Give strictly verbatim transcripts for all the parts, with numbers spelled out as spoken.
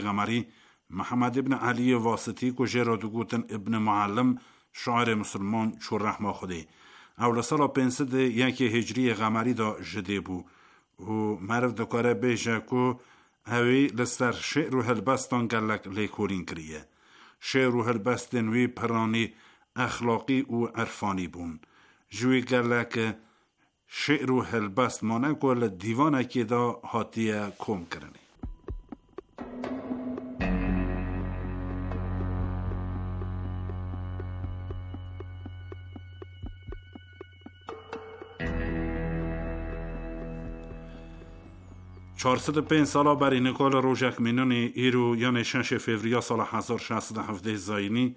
غمری محمد ابن علی واسطی کو جرا دگوتن ابن معلم شاعر مسلمان چو رحمه خوده او لسالا پنسد یکی هجری غمری دا جده بو و مرف دکاره بیجه کو اوی لسر شعر و هلبستان گلک لیکورین کریه. شعر و هلبستن وی پرانی اخلاقی و عرفانی بون. جوی گلک شعر و هلبست مانه کل دیوانه که دا حاتیه کم کرنی. چهارصد و پنج سالا بر اینکال روژک مینون ایرو یعنی شش فوریه سال هزار و ششصد و هفده زاینی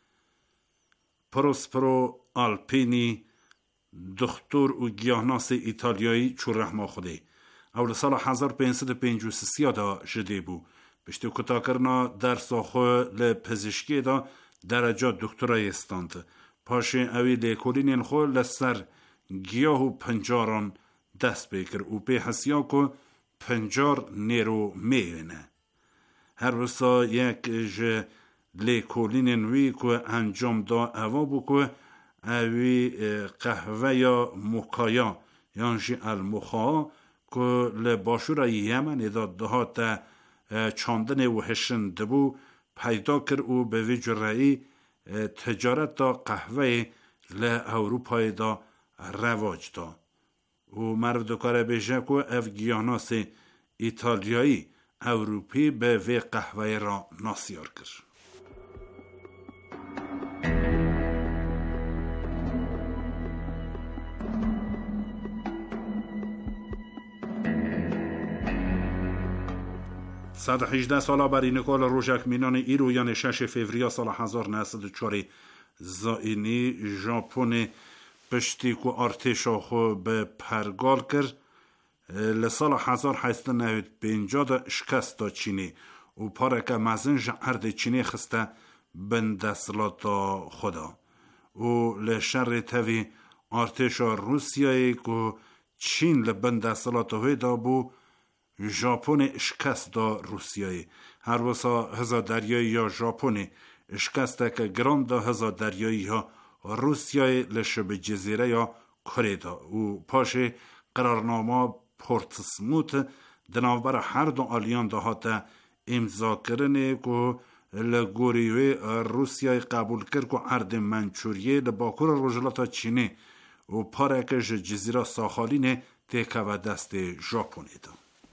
پروسپرو آلپینی دکتر و گیاهناس ایتالیایی چو رحمه خوده اول سال هزار و پنجصد و پنجاه و سه دا جده بو پشتی کتا کرنا درس خو لپزشکی دا درجه دکترای استاند پاشه اوی لیکولین خو لسر گیاه و پنجاران دست بکر و به حسیا که پنجار نیرو میونه هر وسا یک ج لیکولین وی که انجام دا اوا بو که اوی قهوه یا مکایا یعنی المخا که لباشور یمن ادا دهات چاندن و هشن دبو پیدا کر او به وی جرعی تجارت دا قهوه ل-اروپای دا رواج دا و مرد دکاره بیشه که اف گیاهناس ایتالیایی اروپی به وی قهوه را ناسیار کرد. صد و هجده سالا بر اینکال روژک مینان ایرو یعنی شش فوریه سال هزار و نهصد و چهار زائنی ژاپن پشتی که ارتشا خو به پرگال کرد لسال هزار و هشتصد و نود و پنجاه دا شکست دا چینی و پارک مزنج ارد چینی خسته بندسلات خدا و لشر تاوی ارتشا روسیایی که چین لبندسلات های دا بو ژاپن شکست دا روسیایی هر وسا هزا دریایی یا ژاپن شکسته که گران دا هزا دریایی ها روسیای لشب جزیره یا کره دا و پاش قرارنامه پورتسموت دنابر هر دو آلیان دهات امضا کرنه که لگوریوی روسیای قبول کرد که ارد منچوریه لباکور روژلاتا چینه و پارکش جزیره ساخالینه تکه و دست ژاپنی دا.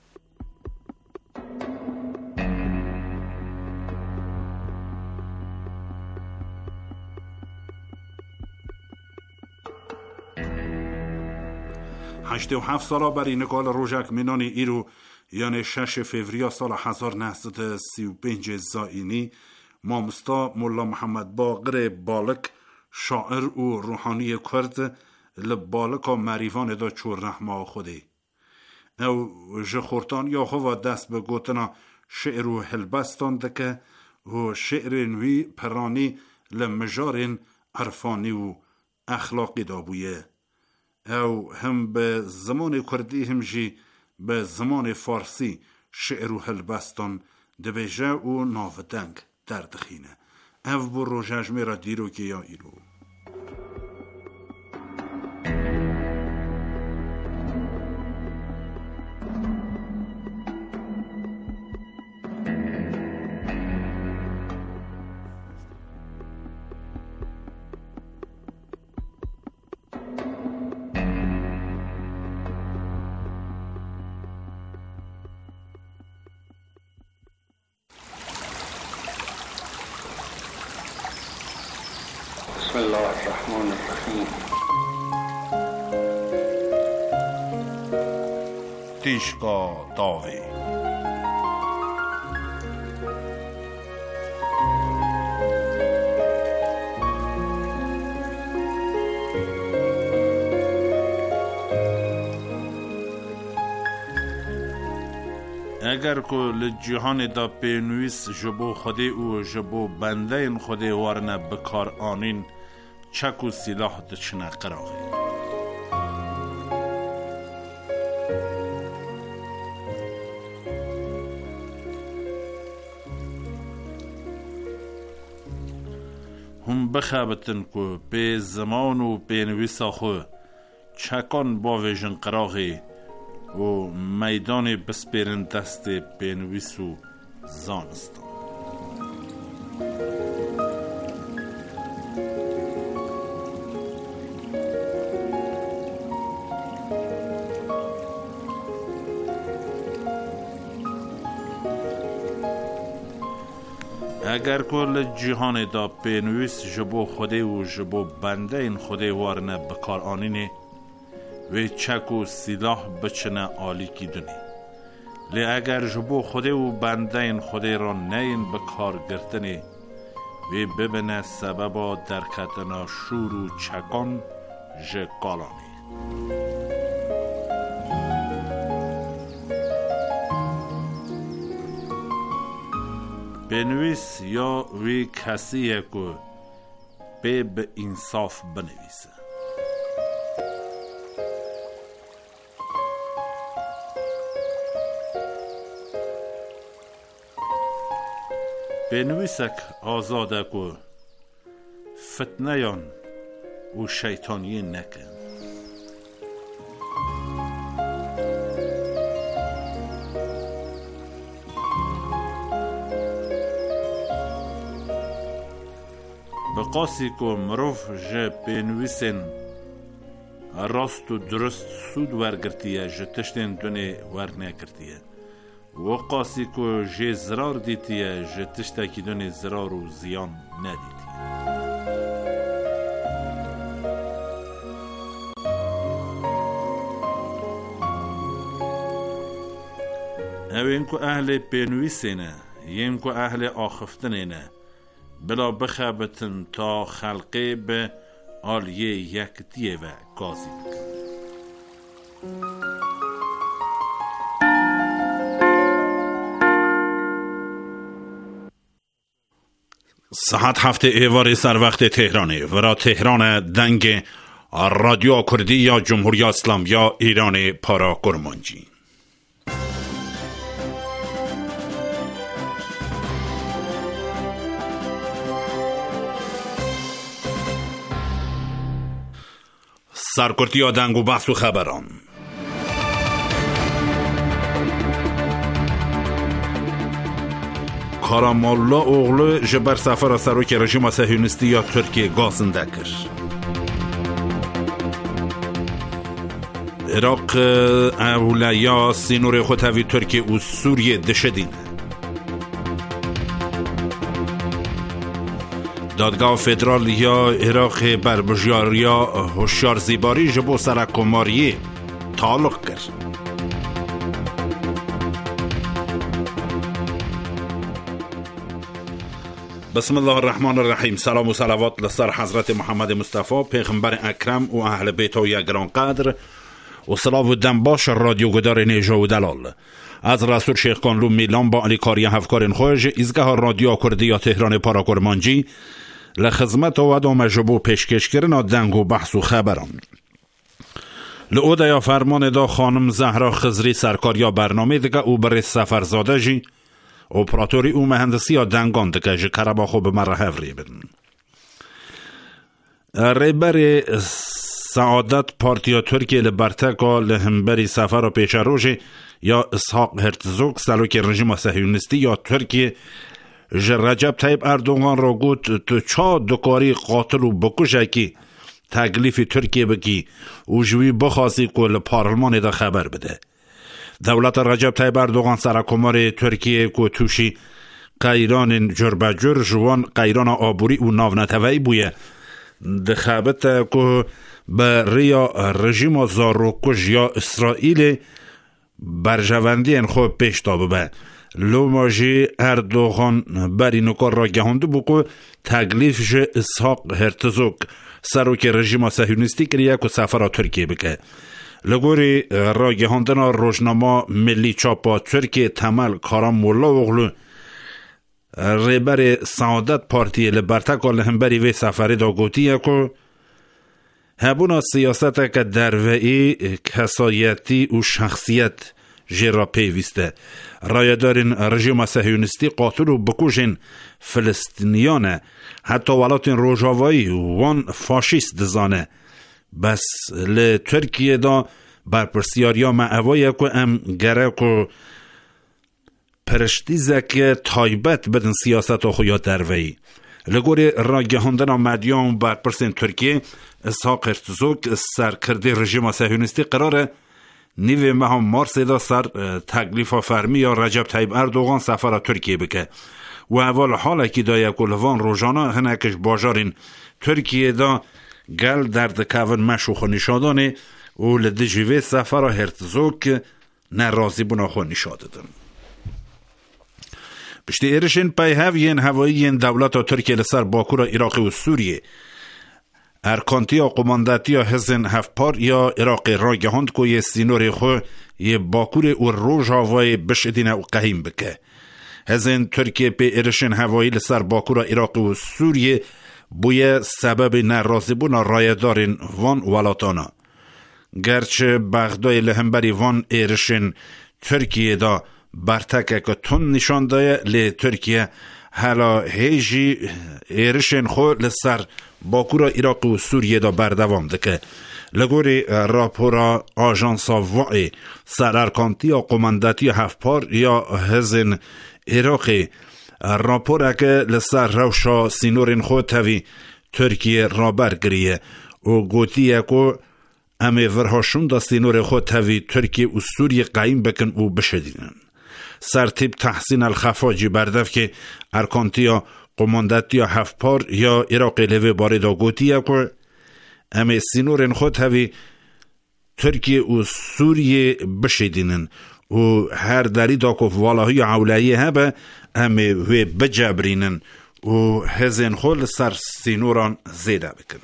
هشت و هفت سالا بر اینکال روژک مینان ایرو یعنی شش فوریه سال هزار و نهصد و سی و پنج زائینی مامستا مولا محمد باقر بالک شاعر و روحانی کرد لبالک و مریوان دا چور رحمه خوده او جخورتان یا خوا دست به گوتنا شعر و هلبستان دکه و شعر نوی پرانی لمجار عرفانی و اخلاقی دا بویه او هم به زمان کردی هم جی به زمان فارسی شعر و هلبستان دبیجه و ناودنگ در دخینه او بو روژج میرا دیرو که یا ایرو بسم الله الرحمن الرحیم. تیشکا داوی اگر که لجهان دا پینویس جبو خودی و جبو بنده این خودی وارنه بکار آنین چک و سلاح دچنه قراغی هم بخابتن که به زمان و به نویسا خو چکان با ویژن قراغی و میدان بسپیرن دست به نویس و زانستان. اگر کل جهان دا بنویس جبو خوده و جبو بنده این خوده وارنه بکار آنینه و چک و سلاح بچنه آلی کی دونی لی اگر جبو خوده و بنده این خوده را نین بکار گرتنه و ببینه سببا درکتنا شور و چکان جه کالانی. بنویس یا وی کسیه که به به انصاف بنویسه. بنویسک آزاده که فتنیان و شیطانی نکن. بقاسی که مروف جه بنویسن راست و درست سود ورگرتیه جه تشتین دونه ورنه کرتیه و قاسی که جه زرار دیتیه جه تشتاکی دونه زرار و زیان ندیتیه. اوین که اهل بنویسنه یم که اهل آخفتنه بلا بخابتن تا خلقه به آلیه یکتیه و گازی بکن. ساعت هفته ایواری سر وقت تهرانه ورا تهران دنگ رادیو کردی یا جمهوری اسلام یا ایران پارا کرمانجی. سرکرتی یا دنگ و بحث و خبران. کارامالله اوغلو جبر سفر سروک رژیم صهیونیستی یا ترکیه گازنده کرد. عراق اولیا سینور خوتوی ترکیه و سوریه دشدین. دادگاه فدرال یا عراق بر بجاریا هوشیار زیباری جبو سرکماری تعلق کرد. بسم الله الرحمن الرحیم. سلام و صلوات لسر حضرت محمد مصطفی پیغمبر اکرم و اهل بیت و گران قدر و سلام و دنباش رادیو گدار نیجا و دلال از رسول شیخ کانلو میلان با علی کاری هفکارین خوش ایزگاه رادیو کردی یا تهران پارا کرمانجی لخدمت و ادامه جبو پیشکش کردن دنگ و بحث و خبران. لعوده یا فرمان دا خانم زهرا خزری سرکاریا برنامه دیگه او بر سفرزاده جی اپراتوری او مهندسی یا دنگان دیگه جی کربا خوب مره هفری بدن. ریبر سعادت پارتیا ترکیه لبرتکا لهمبری سفر و پیش روژه یا اسحاق هرتزوگ سلوک رژیم صهیونیستی یا ترکیه رجب طیب اردوغان را گوت تو چا دکاری قاتل و بکشه که تکلیف ترکیه بکی و جوی بخواسی که لپارلمان دا خبر بده. دولت رجب طیب اردوغان سرکمار ترکیه که توشی قیران جربجر جوان قیران آبوری و ناونتوی بویه دخابت که به ریا رژیم زاروکش یا اسرائیل برجواندی ان خوب پیش تابه به لوماجی اردوغان بری نکار را گهانده بو که تکلیفش اسحاق هرتزوگ سروک رژیم صهیونیستی کریه که سفر ترکیه بکه. لگوری را گهاندن روزنامه ملی چاپا ترکیه تمل کارام مولا اوغلو ریبر سعادت پارتی لبرتکا لهمبری وی سفری دا گوتیه که هبونا سیاست که دروئی کسایتی و شخصیت جرا پیوسته رایدارین رژیم صهیونیستی قاتل و بکوژن فلسطینیانه حتی ولاتین روجاوایی وان فاشیست دزانه بس ل ترکیه دا بر پرسیاریا معوایی که ام گره که پرشتیزه که تایبت بدن سیاست خویا دروی لگوری را گهاندن مدیان بر پرسین ترکیه اسحاق هرتزوگ سرکرده رژیم صهیونیستی قراره نیوه ماه مارس دا سر تکلیف فرمی یا رجب طیب اردوغان سفر ترکیه بکه و اول حالا که دا یک لوان روزانه هنکش باجارین ترکیه دا گل درد کون مشوخ نشادانه و لدجیوه سفر هرتزوگ نرازی بنا خو نشاددن پشتی ایرشین پای هاوین هوایین دولت ترکیه لسر باکور عراق و سوریه ارکانتی یا قماندتی یا هزن هفپار یا عراق را گهاند که یه سینور خو یه باکور و روژ هوای بشدینه و قهیم بکه هزن ترکیه پی ایرشین هوایی لسر باکور عراق و سوریه بوی سبب نرازی بونا رایدارین وان ولاتانا گرچه بغدای لهمبری وان ایرشین ترکیه دا برتکه که تون نشان دایه لی ترکیه حالا هیجی ایرشین خو لسر باکورا عراق و سوریه دا بردوام دکه لگوری راپورا آژانسا وعی سر ارکانتی یا قماندتی هفپار یا هزن عراقی راپورا که لسر روشا سینورین خو تاوی ترکیه را برگریه و گوتیه که امی ورهاشون دا سینور خو تاوی ترکیه و سوریه قایم بکن و بشدینن سرتیب تحسین الخفاجی بردف که ارکانتیا قماندتیا هفپار یا عراق لوی باری دا گوتیه که امی سینورین خود هوی ترکیه و سوریه بشیدینن و هر داری دا که والاهی عولایی هبه امی وی بجبرینن و هزین خود سر سینوران زیده بکن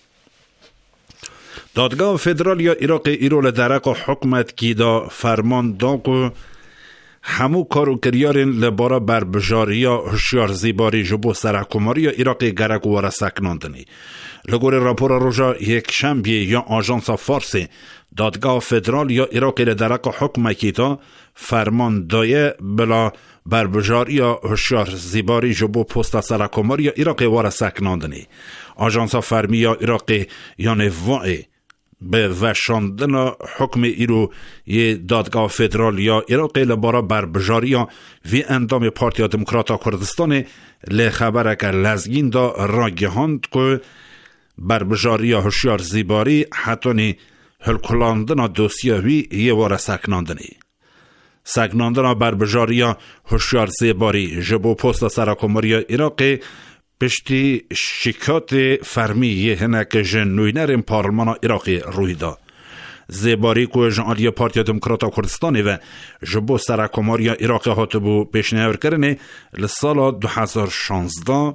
دادگاه فدرال یا عراق ایرول درق حکمت کی دا فرمان دا که همو کارو کریارین لبارا بربجاری یا هشیار زیباری جبو سرکماری یا عراق گرک و ورسکناندنی لگور راپور روژا یک شنبه یا آژانس فارسی دادگاه فدرال یا عراق لدرق حکم کیتا فرمان دایه بلا بربجاری یا هشیار زیباری جبو پست سرکماری یا عراق ورسکناندنی آژانس فرمی یا عراق یا نوعی به وشاندن حکم ایرو یه دادگاه فدرال یا عراق لبارا بربجاری یا وی اندام پارتیا دموکراتا کردستان لی خبره که لزگین دا را گهاند که بربجاری یا هشیار زیباری حتی هلکلاندن دوسیوی یه واره سکناندنی سکناندن بربجاری یا هشیار زیباری جبو پست سرکماری عراق پشتی شکات فرمی یه هنک جنوینر پارلمان عراقی روی دا زیباری که جنالی پارتیا دموکراتا کردستانی و جبو سرکماری عراق هاتبو پیشنهاد کرنه لسال دو هزار و شانزده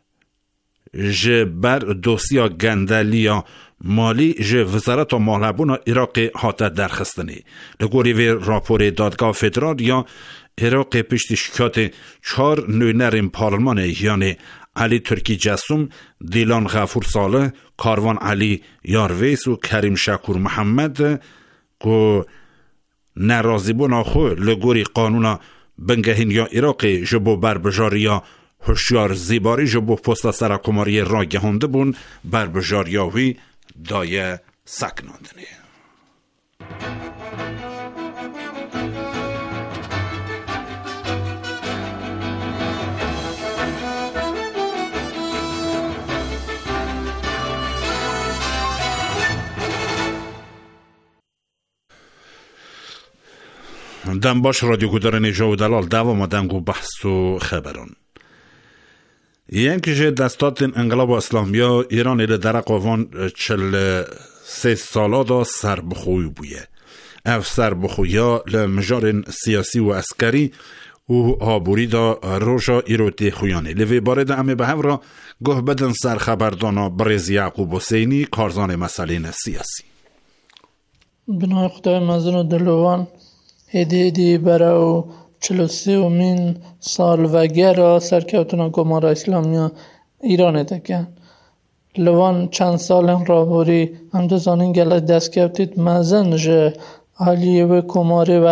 جبر دوسیا گندلیا مالی جه وزارت مالبون عراق هاته درخستنی لگوری وی راپور دادگاه فدرال یا عراق پشتی شکات چار نوینر پارلمان یعنی علی ترکی جسوم، دیلان غفور صالح، کاروان علی یارویس و کریم شکور محمد که نرازی بونا خو لگوری قانونا بنگهین یا عراقی جبو بربجاری یا هشیار زیباری جبو پست سرکماری را گهانده بون بربجاریاوی دایه سکناندنی. دم باش رادیو گودارن جاو دلال دوام دنگو بحث و خبران ینکه دستات انقلاب اسلامیا ایران ایل درق وان چل سه سالا دا سر بخوی بویه اف سر بخویا لمجار سیاسی و اسکری و آبوری دا روژا ایروتی خویانه لوی بارد امه به هم را گه بدن سر خبردانا برز یعقوب حسینی کارزان مسئلین سیاسی بنای خدای مزن و دلوان هدیدی برای چلو سی من سال وگر سرکوتنا گمار اسلامیا ایران دکن لوان چند سال را بوری هم دزانین گله دست کفتید مزن جه علیه و کماره و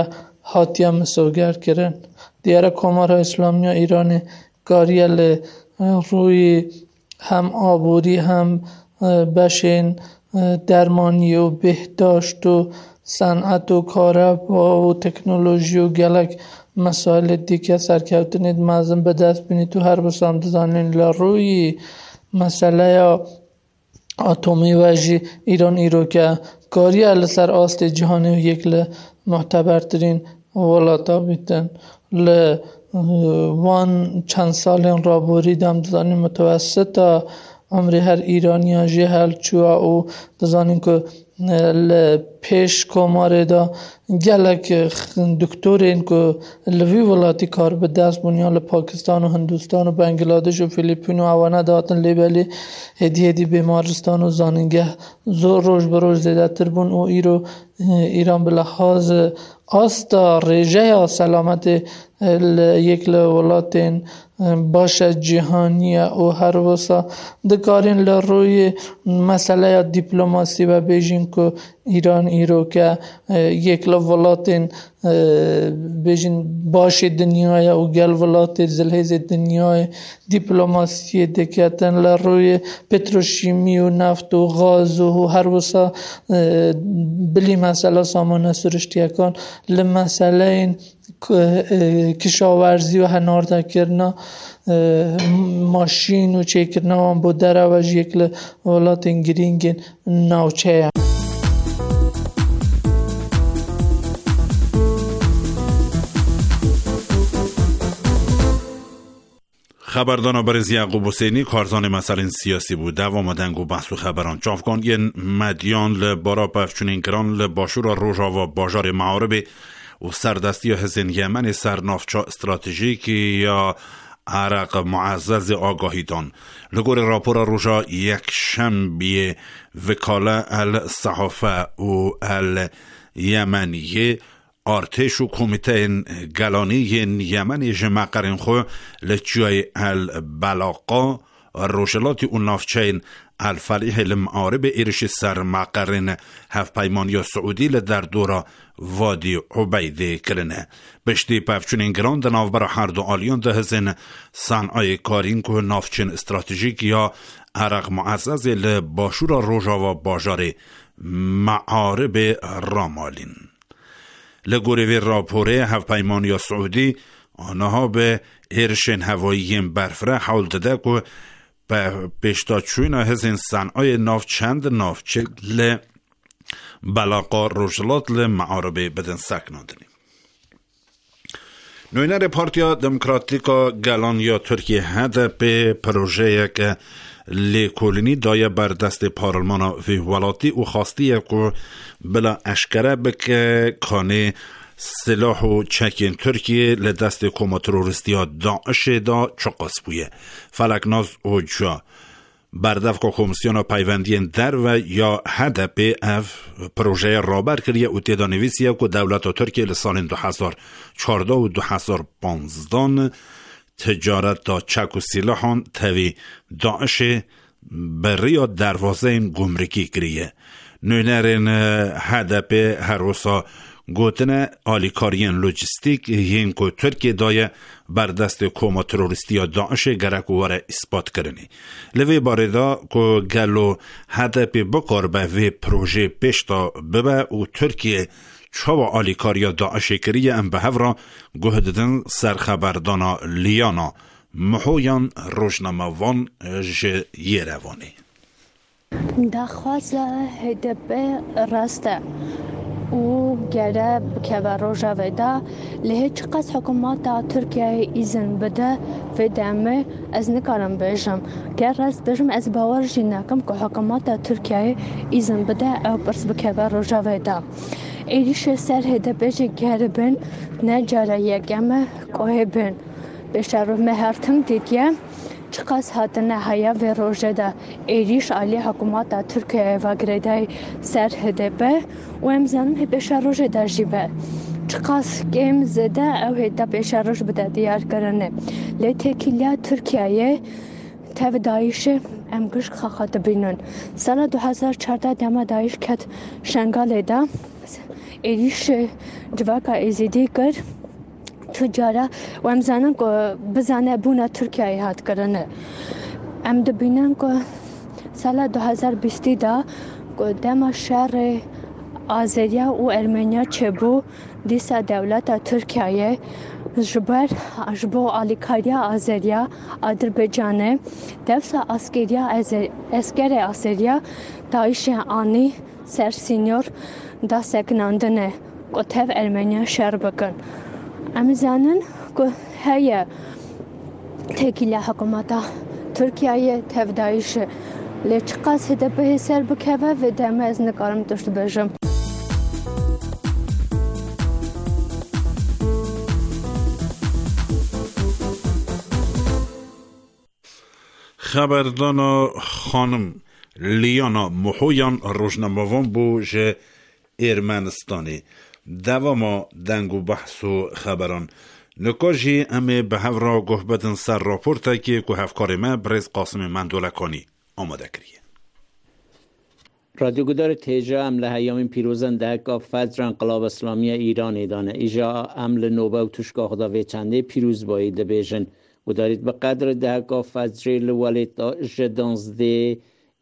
هاتیا مسوگر کرن دیاره کمارا اسلامی ایران کاریل روی هم آبوری هم بشین درمانی و بهداشت و صنعت و کاربا و تکنولوژی و گلک مسائل دیگه سرکوتنید مازم به دست بینید تو هر بسام دزانین لروی مسئله اتمی وجی ایران ایرو که کاری ال سر آست جهانی و یک ل معتبرترین ولاتا بیتن ل وان چند سال را بریدم دزانین متوسط عمر هر ایرانی جهل چوا و دزانین که ل پیش کماره دا گلک دکترین که لوی ولاتی کار به دست بنیان پاکستان و هندوستان و بنگلادش و فیلیپین و اوانه داتن لیبلی هدی هدی بیمارستان و زانینگه زور روش بروش زیده تر بون و ایرو ایران به لحاظ آستا ریجه سلامت یک ولاتین باشه جهانی و هر وسا دکارین لروی مسئله دیپلماسی و بیجین که ایران ایرو که یک ولاتین بیجین باشه دنیای و گل ولات زلهز دنیای دیپلماسی دکتن لروی پتروشیمی و نفت و غاز و هر وسا بلی مسئله سامان سرشتی کن لمسئله این کشاورزی و هنارده کرنا ماشین و چه کرنا هم بود در اوج یک ولات گرینگ ناوچه خبردان برز یعقوب حسینی کارزان مسائل سیاسی بود دوام دنگو بحث و خبران چافکان ین مدیان لبارا پفچونین کران لباشورا روژا و باجار معارب و سردستی حزن یمن سرنافچا استراتژیکی یا عرق معزز آگاهی دان لگور راپورا روژا یک شنبی وکاله الصحافه و الیمنیه ارتش و کمیته گلانی یمن جمعقرین خو لچوی البلاقا روشلات و نافچین الفلیح المعارب ایرش سرمقرن هف پیمانی سعودی لدر دورا وادی عبیده کرنه بشتی پفچون گران ده ناو برا هر دو آلیان ده هزین صنعای کارین که نافچین استراتژیک یا عرق معزز لباشورا روژا و باجار معارب رامالین لگوری راپوره هف پیمانی سعودی آنها به ایرشن هوایی برفره حول داده که به پیشتاچوین هزین صنعای ناف چند نافچه ل بلاقا روشلات ل معاربه بدن سکناندنی نوینر پارتیا دموکراتیکا گلان یا ترکیه هده به پروژه که لیکولینی دایه بر دست پارلمان ویوالاتی و خواستیه که بلا اشکره بکه کانه سلاح و چکین ترکیه لدست کما تروریستی ها داعش دا چقاس بویه فلکناز و جا بردف که کمیسیون پیوندی در و یا هدف اف پروژه رابر کریه و تیدا نویسیه که دولت ترکیه لسال دو هزار و چهارده و دو هزار و پانزده تجارت دا چک و سلاحان توی داعش بری دروازه این گمرکی کریه نوینرین هدف هر روزا گوتنه آلیکارین لوجستیک یین که ترکیه دایه بر دست کوما تروریستی یا داعش گرک واره اثبات کرنی لوی باردا که گلو هدف بکار به وی پروژه پیشتا ببه و ترکیه چوا آلیکاریا داعش کریه ام به هفرا گوهددن سرخبردانا لیانا محویان روشناموان جه یروانی دخواست هدف راسته او گره که و روژه ویده لهیچ قصد حکومت ترکیه ایزن بده ویدمه از نکارم بیشم گر راست بیشم از باور جی نکم که حکومت ترکیه ایزن بده او برس بکه و روژه ویده ایریش سر هده بیشی گره بین نجاره یکمه که بین بیشتر رو مهرتم دیدیه چقدر هاتنه هیا و روژه ده ایریش علی حکومت ترکیه و گریده سر هده به و امزانم هی پیش روژه ده جیبه چقدر کم زده او هیده پیش روژه بده دیار کرنه لی تکیلیا ترکیه تاو دایشه ام گشت خواهد بینن. سال دو هزار و چهارده دم داعش کت شنگال دا ایریش جواکا ازیدی کرد تجاره و ام زنن که بزنه بونه ترکیه هات کرنه. ام دبینن که سال دو هزار و بیست دا که دم شهر آذریا و ارمنیا چه بو دیسا دولت ترکیه جبر جبو آلیکاریا آذریا آذربایجانه دفسا اسکریا اسکر آذریا داعش آنی سر سینیور دا سکناندنه که تف ارمنیا شر بکن. ام زنن که هی تکیل حکومت ترکیه تف داعش لچقاس هدف سر بکه و دم از نکارم داشت بجم. خبردانا خانم لیانا محویان روزنامه‌وان بو جه ارمنستانی دواما دنگو بحث و خبران نکاجی امه به هفرا گوه بدن سر راپورتا که که هفکار ما برز قاسم مندولکانی آماده کریه. رادیوگدار تیجا عمل هیام پیروزن دهکا فجر انقلاب اسلامی ایران ایدانه ایجا عمل نوبه و توشگاه دا ویچنده پیروز بایده بیجن و دارید به قدر دهکا فجر لولیتا جدانزده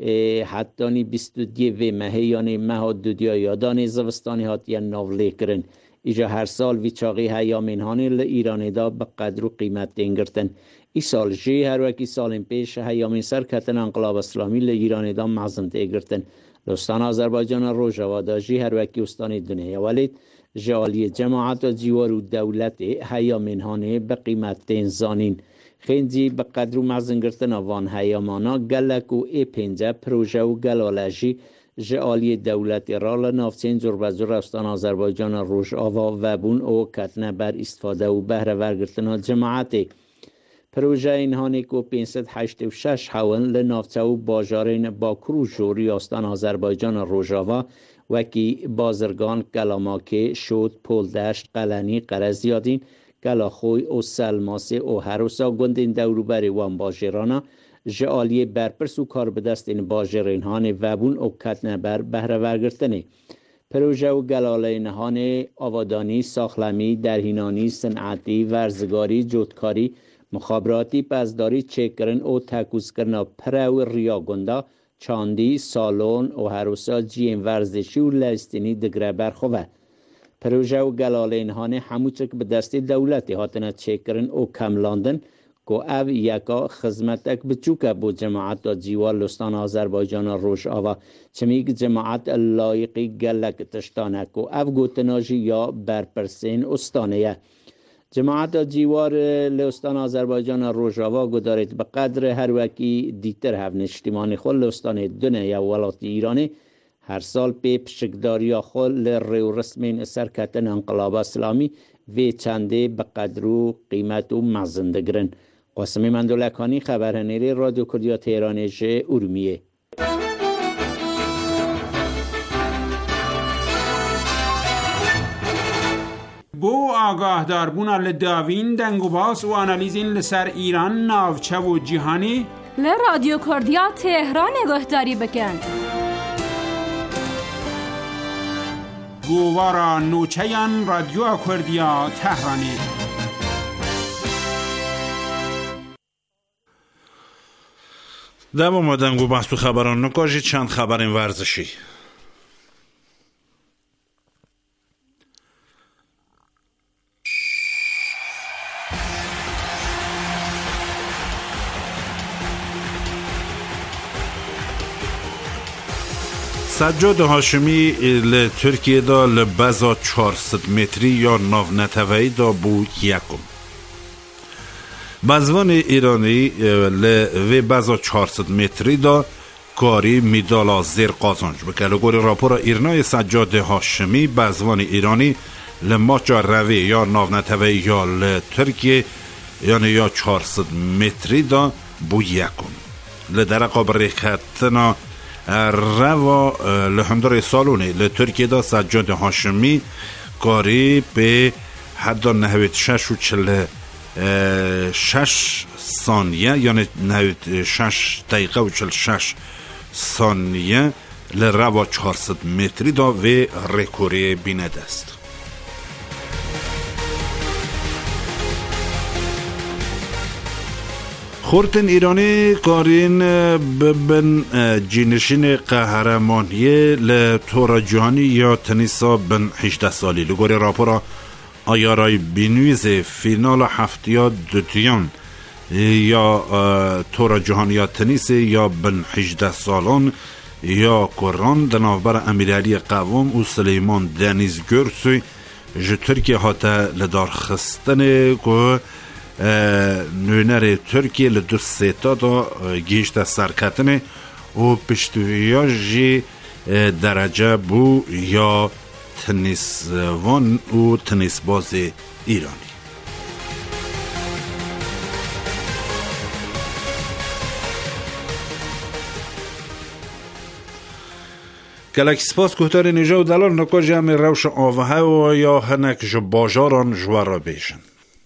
حتانی بیست و دی و مهی یعنی مها دودیا یادانی زوستانی هات یا ناوله کرن ایجا هر سال ویچاقی هیامین هانی لایرانی دا به قدر و قیمت دینگرتن. ای سال جی هر وکی سال پیش هیامین سر کتن انقلاب اسلامی لایرانی دا معظم دیگرتن. لستان آذربایجان روژاوا دا جی هر وکی استانی دنیا ولید جالی جماعت و جیوار و دولت هیامین هانی به قیمت دین زانین. خیلی به قدر و معظم گرتن آوان هیامانا گلک و ای پنجه پروژه و گلالجی جالی دولت رال نافتین زور بزور استان آذربایجان روش آوا و بون او کتنه بر استفاده و بهره ورگرتن جماعتی. پروژه اینهانی که پانصد و هشتاد و شش حوان لنافته و باجارین باکرو جوری استان آذربایجان روژاوا وکی بازرگان گلاماکه شد پولدشت قلنی قرزیادین گلاخوی او سلماسه او هروسا گندین دوروبری وان باجرانا جالی برپرس و کار به دست این باجرین هانه وبون او کتنه بر بهره ورگرتنه. پروژه و گلالین هانه آوادانی ساخلمی درهینانی صنعتی ورزگاری جوتکاری مخابراتی پزداری چکرن او تکوز کرنا پرو ریا گندا چاندی سالون او هروسا جیم ورزشی و لستینی دگره برخواه. پروژه و گلالین هانه همو چک به دست دولتی هاتنه چکرن او کملاندن که او یکا خدمتک بچوکه بو جماعت دا جیوال لستان آذربایجان روش آوا چمیگ جماعت لایقی گلک تشتانه که او گوتناجی یا برپرسین استانه. جماعت دا جیوار لستان آذربایجان روش آوا گدارید به قدر هر وکی دیتر هفن اجتماعی خود لستان دونه یا ولات ایرانی هر سال پی پشکداری خود لریو رسمین سرکتن انقلاب اسلامی و چنده به قدر و قیمت و مزنده گرن. قاسم مندولکانی خبرنگار رادیو کردیا تهران ژ ارومیه. بو آگاه داربون لداوین دنگو باس و آنالیزین لسر ایران ناوچه و جهانی ل رادیو کردیا تهران نگهداری بکن. گوارا نوچهان رادیو کردیا تهرانی. دم آمدن گو بحث و خبران نکاجی چند خبرین ورزشی. سجاد هاشمی ل ترکیه دا لبزا چهارصد متری یا ناو نتوی دا بو یکم. بزوان ایرانی ل و بزا چهارصد متری دا کاری میدالا زیر قازانج بکل گوری راپور ایرنای سجاد هاشمی بزوان ایرانی لماچا روی یا ناو نتوی یا ل ترکیه یعنی یا چهارصد متری دا بو یکم لدرقا بریختنا روا لحمدار سالونی لترکیه دا سجاد هاشمی کاری به حد نهویت شش و چل شش ثانیه یعنی نود شش دقیقه و چل شش ثانیه لروا چهارصد متری دا و رکوری بینده است. خورتن ایرانی کارین بن جینشین قهرمانی لطور جهانی یا تنیسا بن هجده سالی لگوری راپورا آیارای بینویز فینال هفتیا دوتیان یا طور جهانی یا تنیس یا بن هجده سالان یا کران دنافبر امیرالی قوام و سلیمان دنیز گرسوی جو ترکیه هاته لدار خستن که نونر ترکیه لدو سیتا دا گیشت سرکتنه و پشتویا جی درجه بو یا تنیس وان و تنیس باز ایرانی. گلک سپاس کهتر نیجا و دلال نکا جمع روش آوه و یا هنک جو باجاران جوارا بیشن.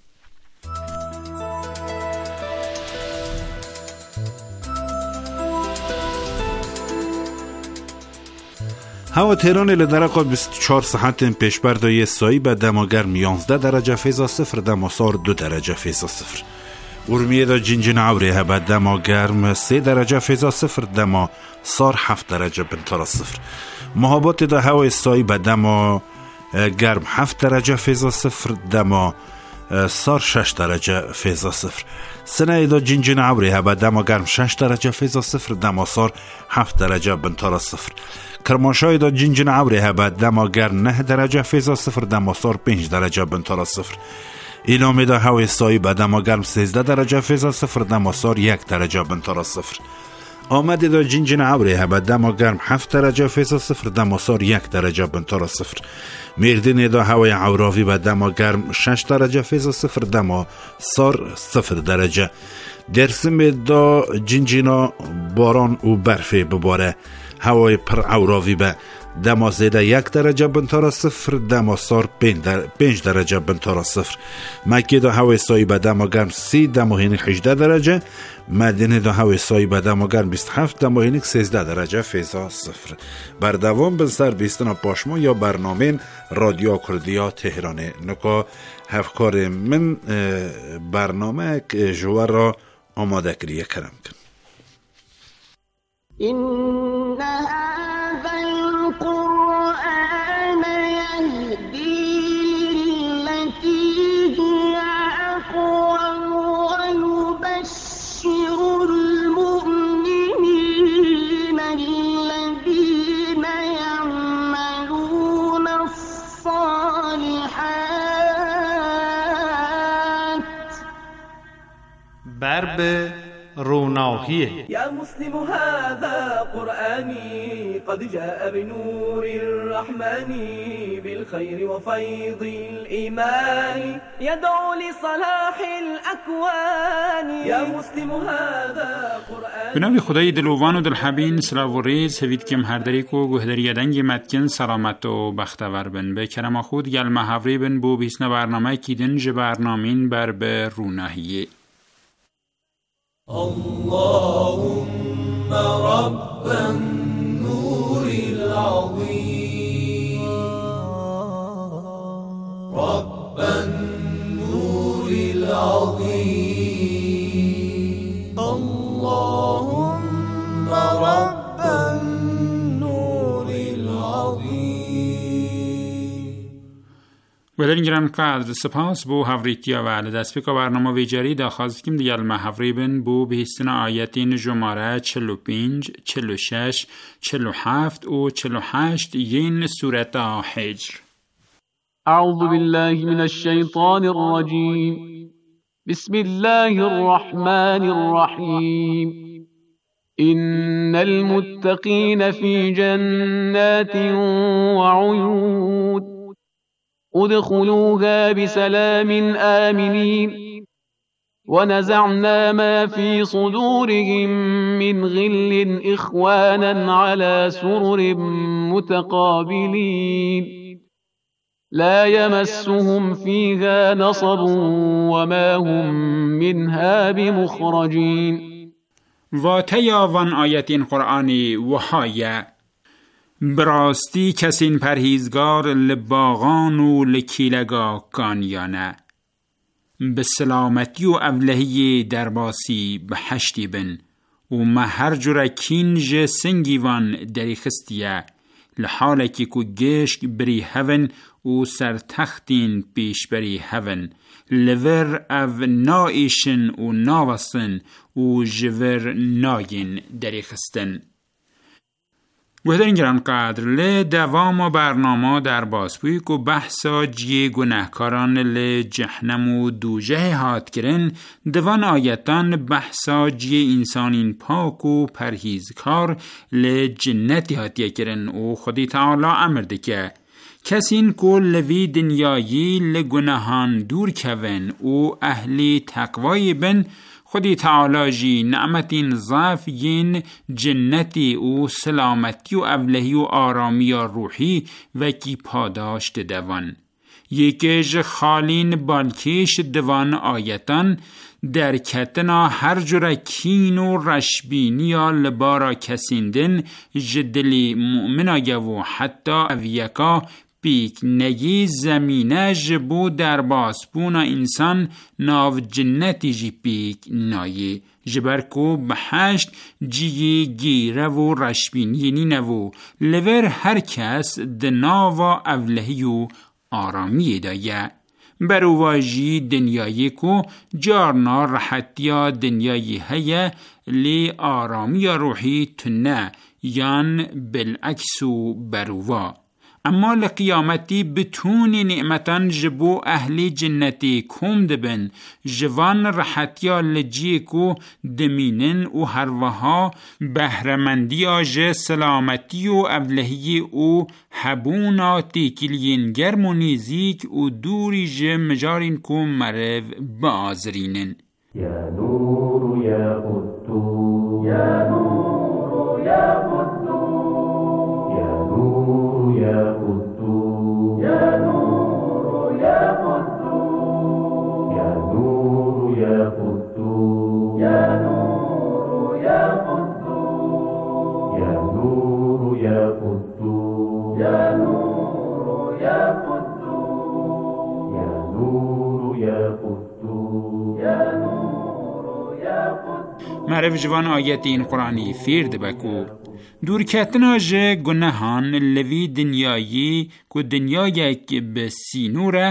هوا تهران لدرقا بیست و چهار ساعت پیش بردای سایی به دماگرم یازده درجه فیضا صفر دماسار دو درجه فیضا صفر. ارمیه دا جنجن عوریه به دماگرم سه درجه فیضا صفر دما سار هفت درجه بنتارا صفر. محابات دا هوای سایی به دما گرم هفت درجه فیضا صفر دما سار شش درجه فیضا صفر. سنه دا جنجن عوریه به دما گرم شش درجه فیضا صفر دما سار هفت درجه بنتارا صفر. کرمانشاه دا جنجن عوریه به دما گرم نه درجه فیضا صفر دما سار پنج درجه بنتارا صفر. ایلامی دا هوای سایی به دما گرم سیزده درجه فیضا صفر دما سار یک درجه بنتارا صفر. آمده دا جنجن عوریه به دما گرم هفت درجه فیضا صفر دما سار یک درجه بنتارا صفر. میردین دا هوای عوراوی به دما گرم شش درجه فیضا صفر دما سار صفر درجه. درسم دا جنجنا باران و برفی بباره هوای پر عوراوی به دما زیده یک درجه بنتارا صفر دما سار پنج درجه بنتارا صفر. مکه دا هوای سایی به دما گرم سی دما هینک هجده درجه. مدینه دا هوای سایی به دما گرم بیست و هفت دما هینک سیزده درجه فیضا صفر. بردوام بن سر بیستنا پاشما یا برنامه رادیو کردیا تهران نکا هفکار من برنامه جوار را آماده کریه کرم کن. إن هذا القرآن يهدي للتي هي أقوم ويبشر المؤمنين الذين يعملون الصالحات برب روناهیه. يا مسلم هذا قرآني قد جاء بنور الرحمن بالخير وفيض الإيمان يدعو لصلاح الأكوان. يا مسلم هذا قرآني. به نام خدای دلوان و دلحبین سلاو و ریز هوید کم هردریک و گهدری دنگ مدکن سلامت و بختور بن به کرم خود گل محوری بن بو بیسن برنامه کیدن ج برنامین بر به روناهیه. اللهم رب النور العظيم رب النور العظيم اللهم رب النور العظيم. و در این گرم قدر سپاس بو هفریتیا و علی دست بکا برنامه ویجاری دا خواست کم دیگل محفری بین بو بهستن آیتین جماره چلو پینج، چلو شش، چلو هفت و چلو هشت ین سورت حجر. اعوذ بالله من الشیطان الرجیم بسم الله الرحمن الرحیم إن المتقين في جنات وعيون ادخلوها بسلام آمنين ونزعنا ما في صدورهم من غل إخوانا على سرر متقابلين لا يمسهم فيها نصب وما هم منها بمخرجين. و تیاوان آیتین قرآنی وحایه براستی کسین پرهیزگار لباغان و لکیلگا کانیانه به سلامتی و اولهی درباسی به حشتی بن و مهر جره کینج سنگیوان دری خستیه لحالکی که گشک بری هون و سرتختین پیش بری هون لور او نایشن و ناوستن و جور ناین دری خستن. گوهدن گران قدر لی دوام برنامه در باسپوی که بحثا جی گناهکاران لی جهنم و دوجه هات کرن دوان آیتان بحثا جی انسانین پاک و پرهیزکار لی جنتی هاتیه کرن و خودی تعالی امرده که کسین که لوی دنیایی لی گناهان دور کون و اهلی تقوی بن خودی تعالی جی نعمتین ضافین جنتی و سلامتی و اولهی و آرامی و روحی و کی پاداشت دوان. یکیش خالین بالکیش دوان آیتان در کتنا هر جور کین و رشبینی یا لبارا کسیندن جدلی مؤمنای و حتی اویکا پیک نگی زمینه جبو در باسپونا انسان ناو جنتی جی پیک نایی جبرکو بحشت جی گیره و رشبینی نینو لور هر کس دناو اولهی و آرامی دایه برواجی دنیایی کو جارنا راحتیا دنیایی هیه لی آرامی روحی تنه یان بالعکس و بروا. اما لقیامتی بتونی نعمتان جبو اهلی جنتی کم دبن جوان راحتیا لجی کو دمینن و هروها بهرمندی آج سلامتی و اولهی و حبونا تیکلین گرم و نیزیک و دوری جه مجارین کو مرو بازرینن. یا نور یا قدو یا نور یا قدو یا نور یا قدو یا نور یا قدو یا نور یا قدو یا نور یا قدو یا نور یا قدو یا نور یا قدو یا نور یا قدو یا نور یا قدو. معرف جوان آیت این قرآنی فیرد بکو دور کتنا جه گناهان لوی دنیایی که دنیایی که به سینوره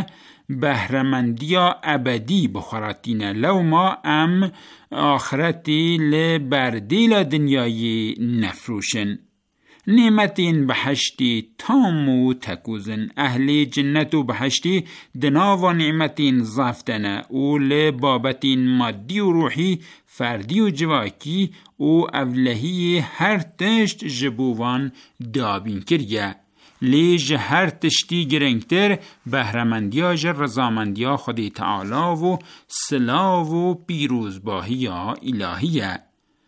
بهرمندیا ابدی بخوراتینه لو ما ام آخرتی لبردیل دنیایی نفروشن نعمتین بحشتی تام و تکوزن اهلی جنت و بحشتی دناو و نعمتین زافتنه و لبابتین مادی و روحی فردی و جواکی و اولهی هر تشت جبوان دابین کریه لیج هر تشتی گرنگتر بهرمندیا جر رضامندیا خودی تعالی و سلاو و پیروزباهی الهیه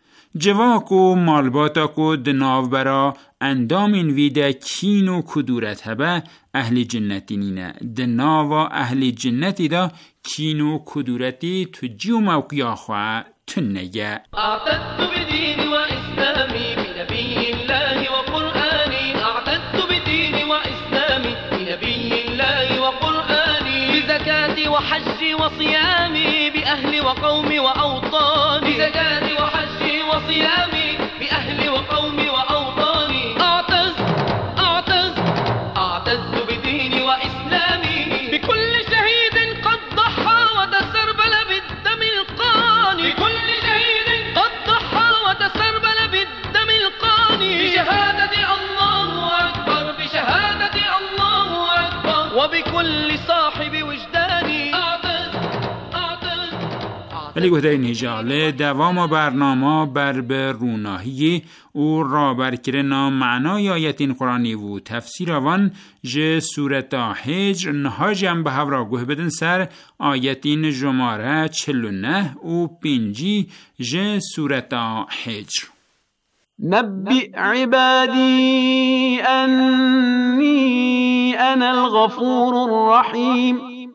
جواک و مالباتا کو دناو برا اندامین ویده کین و کدورت هبه اهل جنتی نینه دناو اهل جنتی دا کین و کدورتی تجی و موقعا خواه تنگه. اعتدت بدین و اسلامی بنبی الله و قرآنی اعتدت بدین و اسلامی بنبی الله و قرآنی بزکاتی و حجی و صیامی بأهل و قومی و اوطانی بزکاتی و حجی و صیامی بأهل و قومی و اوطانی اعتز اعتز اعتدت بدین و اسلامی بكل شهید قد ضحى وتسربل بالدم القاني بكل شهيد قد ضحى وتسربل بالدم القاني بشهادة الله أكبر بشهادة الله أكبر وبكل صاحب وجداني أعتز أعتز ولی گوهده این هجاله دوام برنامه بر به روناهی او را برکرنا معنای آیتین قرآنی و تفسیر آوان جه سورت حجر نهاجم به هورا گوه بدن سر آیتین جماره چل و نه و پینجی جه سورت حجر. نبئ عبادي أني أنا الغفور الرحيم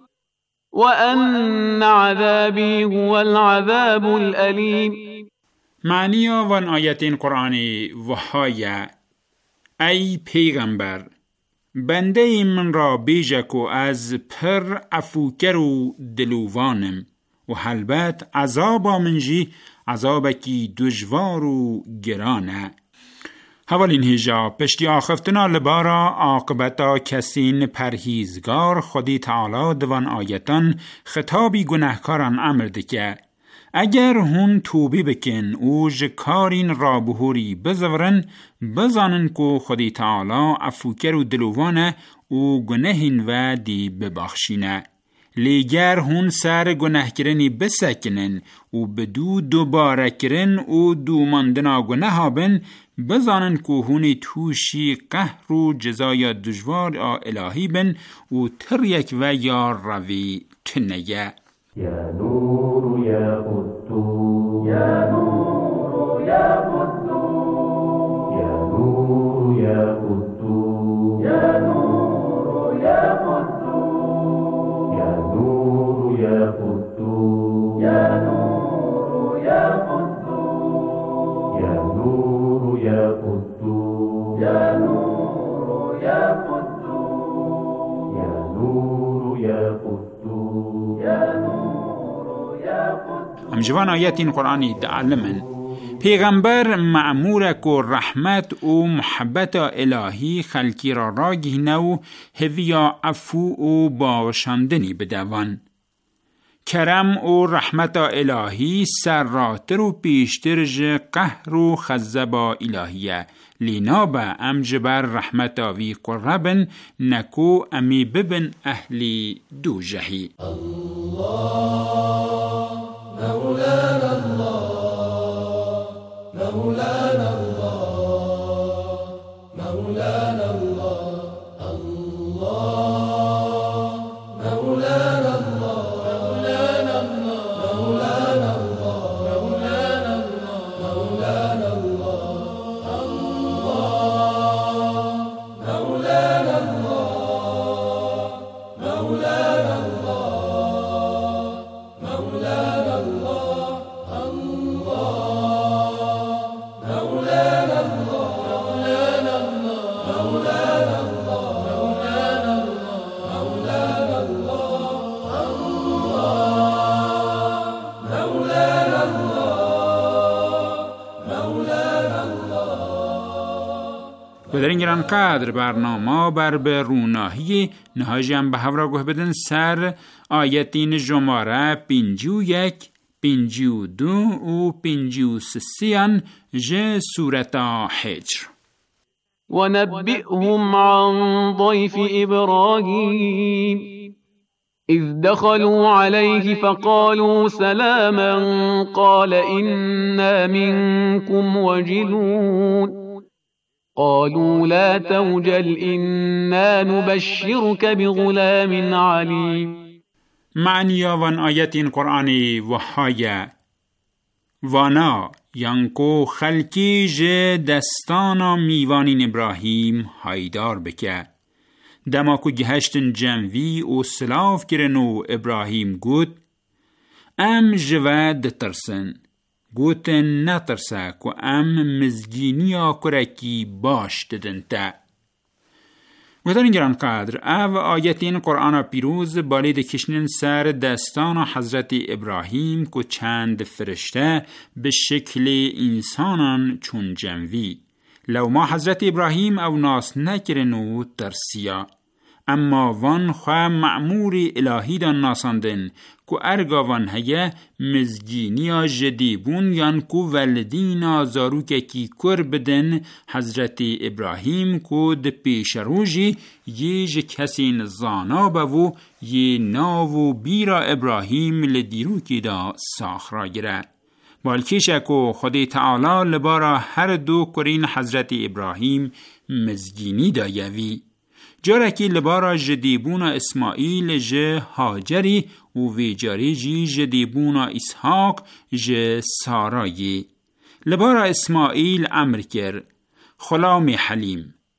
وأن عذابي هو العذاب الأليم. معنی آن آیتین قرآنی وحای ای پیغمبر بنده من را بیجک و از پر افوکر و دلووانم و حلبت عذابا منجی عذابکی دجوار و گرانه. حوالین هیجا پشتی آخفتنا لبارا عاقبتا کسین پرهیزگار خودی تعالی دوان آیتان خطابی گناهکاران امرده که اگر هون توبی بکن و جکارین رابهوری بزورن بزانن که خودی تعالی افوکر و دلوانه و گناهین و دی ببخشینه. لیگر هون سر گناه کرنی بسکنن و بدو دوباره کرن و دو ماندنا گناه بن بزانن که هونی توشی قهر و جزای دجوار الهی بن و تریک و یا روی تنگه. یا نور یا قدو یا نور یا قدو یا نور یا قدو یا نور یا قدو یا نور یا قدو یا نور یا قدو یا نور یا قدو یا نور یا قدو یا نور یا قدو یا نور. ام جوان آیاتین قرآنی تعلمن پیغمبر معمور کو رحمت و محبت الهی خلکی را راگی نو هویا عفو و باشندنی بدوان. کرم و رحمت الهی سراتر و پیشتر ج قهر و خزبا الهیه لینا با ام جبر رحمت وی قربن نکو امی ببن اهلی دو جهی. مولانا الله مولانا الله مولانا الله الله مولانا الله مولانا الله مولانا الله مولانا الله مولانا الله مولانا الله مولانا بدرین گران قدر برنامه بر به روناهی نهاجم به هفرا گوه بدن سر آیتین جماره پینجو یک پینجو دو و پینجو سسیان جه سورتا حجر. ونبئهم عن ضيف إبراهيم إذ دخلوا عليه فقالوا سلاما قال إنا منكم وجلون قالوا لا توجل إنا نبشرك بغلام عليم. معنی آن آیتین قرآنی وحای وانا یانکو خلکی جه دستانا میوانین ابراهیم هایدار بکه. دماکو گهشتن جنوی و سلاف کرنو ابراهیم گوت ام جوه دترسن گوتن نترسه که ام مزگینیا کرکی باش ددن تا. گوتن گران قدر او آیتین قرآن پیروز بالید کشنن سر دستان حضرت ابراهیم که چند فرشته به شکل انسانان چون جنوی. لو ما حضرت ابراهیم او ناس نکرنو ترسیا اما وان خواه معمور الهی دان ناساندن که ارگاوان هیه مزگینیا جدیبون یان که ولدینا زاروکه کی کر بدن حضرت ابراهیم که ده پیش روژی یه جه کسی نزانا بو یه ناو بیرا ابراهیم لدیروکی دا ساخرا گره. بالکیشه که خودی تعالی لبارا هر دو کرین حضرت ابراهیم مزگینی دایوی. جارکی لبارا جدیبونا اسماعیل جه هاجری و ویجاری جی جدیبونا اسحاق جه سارایی. لبارا اسماعیل امر کر خلام حلیم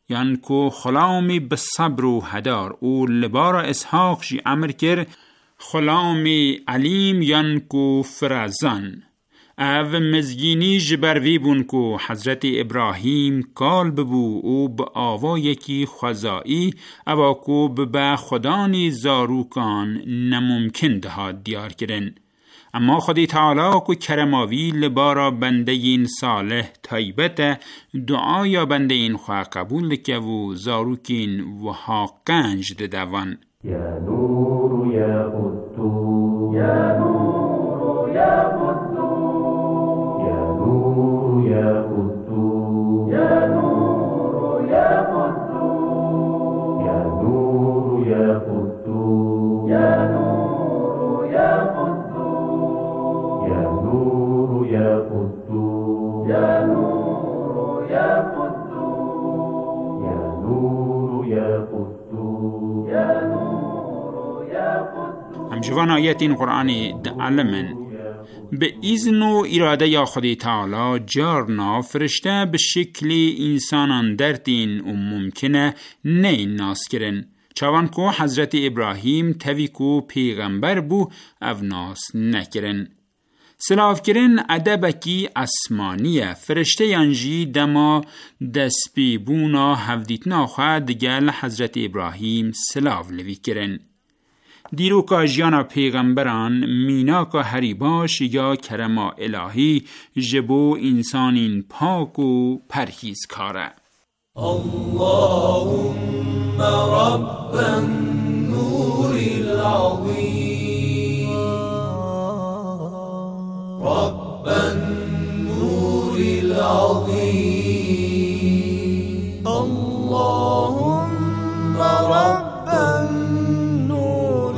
یان کو خلامی به صبر و هدار او لبارا اسحاق جی امر کر خلامی علیم یان کو فرزان او مزگینی جبروی بون کو حضرت ابراهیم کال ببو او با آوا یکی خوزایی او کو به خدانی زاروکان نممکن ده دیار کرن. اما خدای تعالی کو کرماوی لبارا بنده این صالح طیبت دعایا بنده این خواه قبول که و زاروکین و حاقنج ده دوان. یا نور یا قدو یا نور یا قدو یا نور یا قدو یا نور یا قدو یا نور یا قدو یا نور یا قدو یا نور یا قدو یا نور یا قدو یا نور یا قدو یا نور یا قدو. همچنان آیت این قرآنی دعلمن به ایزن و اراده یا خدای تعالی جارنا فرشته به شکل انسانان درتین و ممکنه نه ناس کرن. چوان کو حضرت ابراهیم توی کو پیغمبر بو او ناس نکرن. سلاف کرن ادبکی اسمانیه فرشته یانجی دما دسپی بونا هفدیتنا خواه دگل حضرت ابراهیم سلاف لوی کرن. دیرو که جیانا پیغمبران مینا که هریباش یا کرما الهی جبو انسانین پاک و پرهیز کاره. اللهم رب النور العظیم رب النور العظیم اللهم رب النور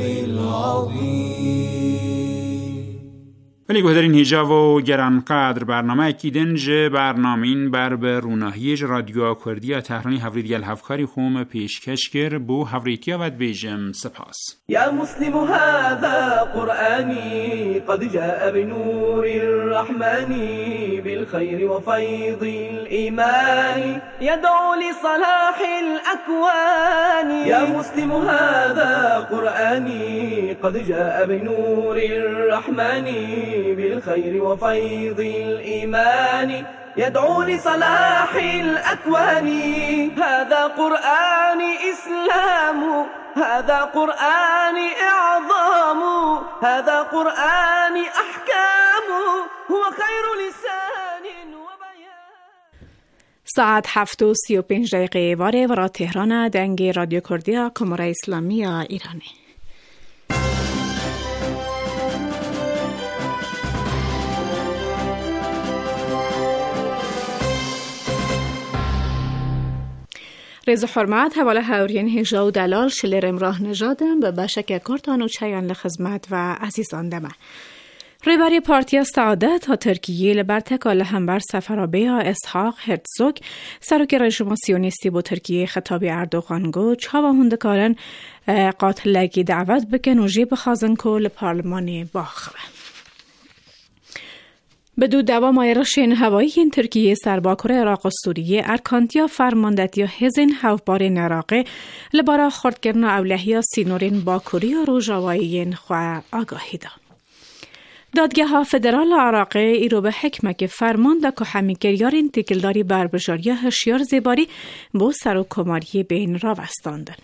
العظیم. ولی گوهدرین هیجا و گرانقدر برنامه اکیدن جه برنامین بر به روناهیج رادیو کردی تهرانی هفرید گل هفکاری خوم پیشکش کر بو هفریتیا ود بیجم سپاس. يا مسلم هذا قرآني قد جاء بنور الرحمن بالخير وفيض الإيمان يدعو لصلاح الأكوان. يا مسلم هذا قرآني قد جاء بنور الرحمن بالخير وفيض الإيمان يدعو لصلاح الأكوان. هذا قرآن إسلام هذا قرآن إعظام هذا قرآن أحكام هو خير لسان وبيان. ساعت هفت و سی و پنج دقیقه واره ورا تهران دنگ رادیو کردیا کمره اسلامی ایرانی. رز حرمت حواله هورین هجا و دلال شلر امراه نژادم به بشک کرتان و چیان لخدمت و عزیزان دمه. ریبری پارتیا سعادت ها ترکیه لبر تکال همبر سفرابه ها اسحاق هرتزوگ سروک رژیم سیونیستی با ترکیه خطاب اردوغان گو چاوا هندکارن قاتلگی دعوت بکن و جیب خازن کو لپارلمان باخوه. بدو دوام ایرشین هوایی این ترکیه سرباکور عراق و سوریه ارکانتیا فرماندتیا هزین هفبار نراقه لبارا خردگرن اولهیا سینورین باکوری و روژاوایین خواه آگاهی دا. دادگاه ها فدرال عراقه ایرو به حکمک فرمانده که همیگریارین تکلداری بربجاری هشیار زیباری با سر و کماری بین را وستاندن.